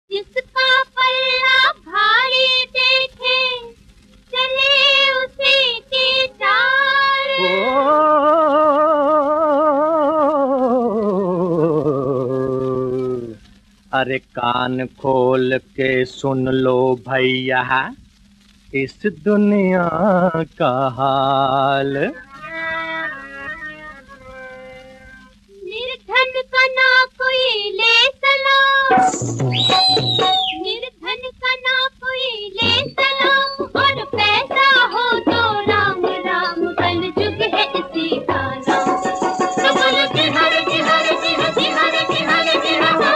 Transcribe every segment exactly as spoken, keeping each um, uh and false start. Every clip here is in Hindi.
जिसका पल्ला भारी देखे चले उसी की चाल। अरे कान खोल के सुन लो भैया इस दुनिया का हाल। निर्धन का ना कोई ले सलाम, निर्धन का ना कोई ले सलाम, और पैसा हो तो राम राम, कल जुग है इसी का नाम। तो बोलो कि हर की हर की हर की हर की हर की हर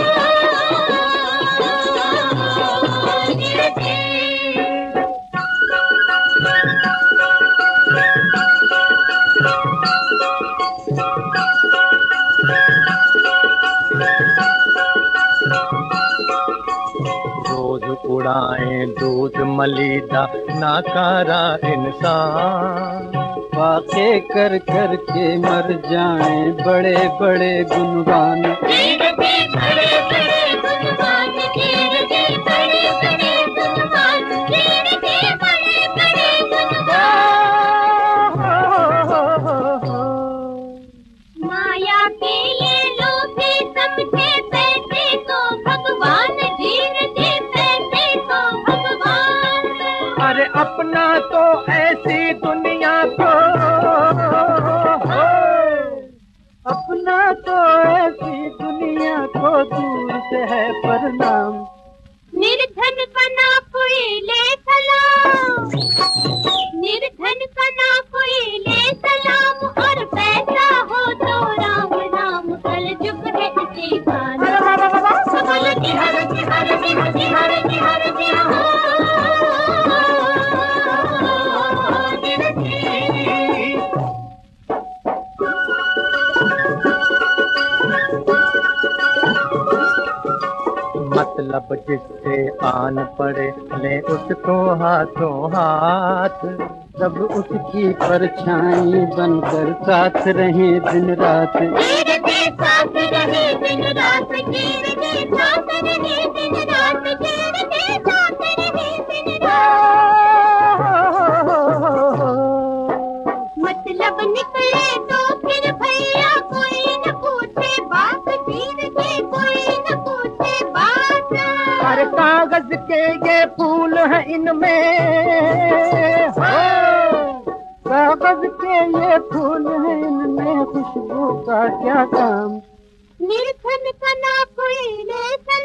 रोज उड़ाएं दूध मलीदा नाकारा इंसान, वाक़े कर कर के मर जाएं बड़े बड़े गुणवान। बड़े बड़े गुणवान, बड़े बड़े गुणवान, बड़े बड़े गुणवान। माया के ये लोभी समझे पैसे को भगवान, जीव जी पैसे को भगवान। अरे अपना तो ऐसी दुनिया को, अपना तो ऐसी दुनिया को दूर से है प्रणाम। निर्धन का ना कोई ले सलाम, निर्धन का ना कोई ले सलाम, और पैसा हो तो राम राम, कल जुग है इसी का नाम। बोलो कि हर की हर की हर की हर की हर की हो। मतलब जिससे आन पड़े ले उसको हाथों हाथ, सब उसकी परछाई बनकर साथ रहे दिन रात। जीव जी साथ रहे दिन रात, जीव जी साथ रहे दिन रात, जीव जी साथ रहे दिन रात। मतलब निकले तो फिर भैया कोई न पूछे बात, जीव जी कोई न पूछे बात। अरे कागज के ये फूल हैं इनमें, कागज के ये फूल हैं इनमें खुशबू का क्या काम। निर्धन का ना कोई ले